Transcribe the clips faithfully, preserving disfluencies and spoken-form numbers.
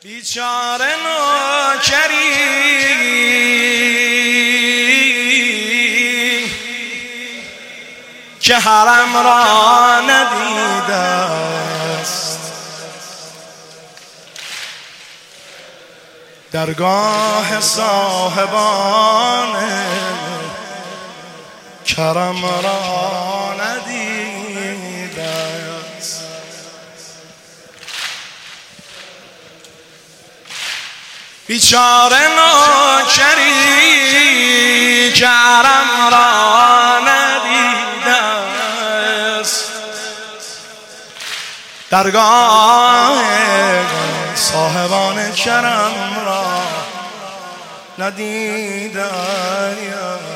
بیچاره نوکری که حرم را ندیده است، درگاه صاحبان کرم را ندیده است. بیچاره نوکری که حرم را ندیده است، درگاه صاحبان کرم را ندیده است.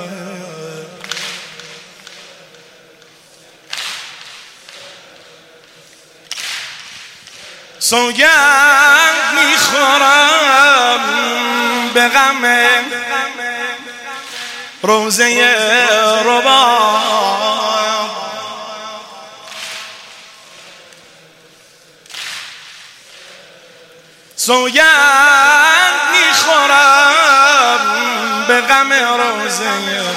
سوگند میخورم به غم روزه رباب، سوگند میخورم به غم روزه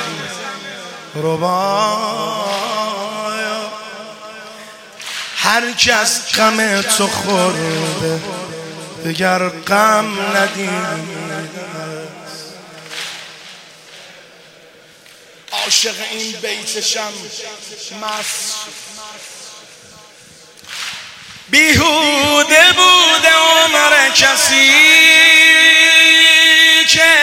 رباب. هر کس غم تو خورده دگر غم ندیده. عاشق این بیتشم مست، بیهوده بوده عمر کسی که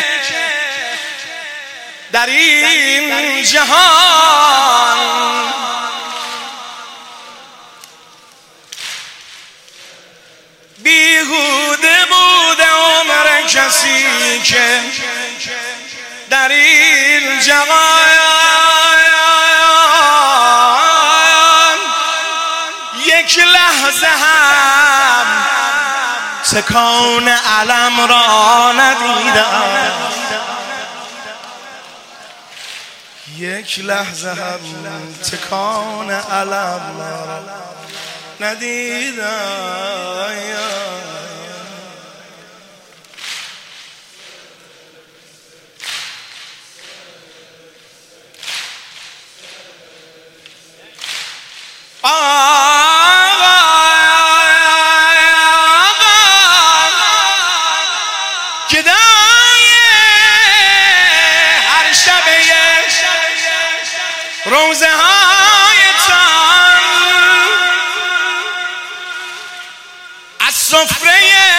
در این جهان بیهوده بوده عمر کسی که در این جهان یک لحظه هم تکان علم را ندیده، یک لحظه هم تکان علم را ندیده. گدای هر شب روزه هایتان از سفره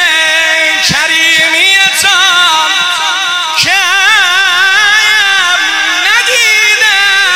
کریمیتان که ندیده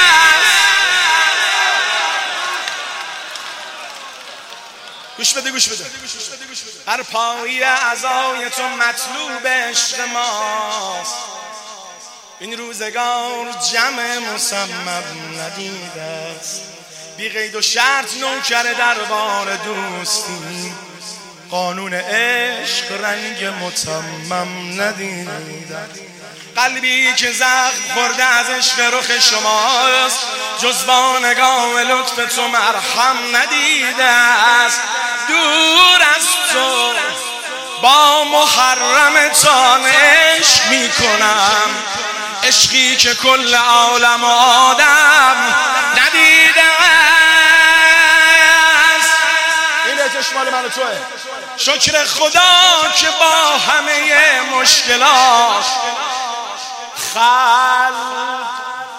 گوش بده گوش بده هر پایی عزای تو مطلوب عشق ماست، این روزگار جمع مصمم ندیده است. بی قید و شرط نوکر دربار دوستی، قانون عشق رنگ متمم ندیده. قلبی که زخم خورده از عشق رخ شماست، جز با نگاه لطف تو مرهم ندیده است. دور از تو با محرمتان عشق می کنم، عشقی که کل عالم و آدم ندیده است. این بیتش مال من و توه. شکر خدا که با همه مشکلات خلق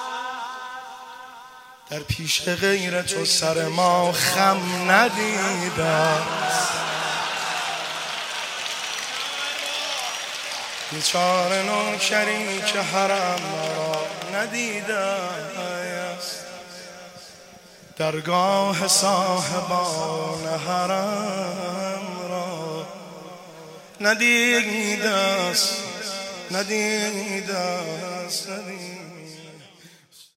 در پیش غیر تو سر ما خم ندیده است. بیچاره نوکری که حرم را ندیده است، درگاه صاحبان حرم را ندیده است، ندیده است، ندیده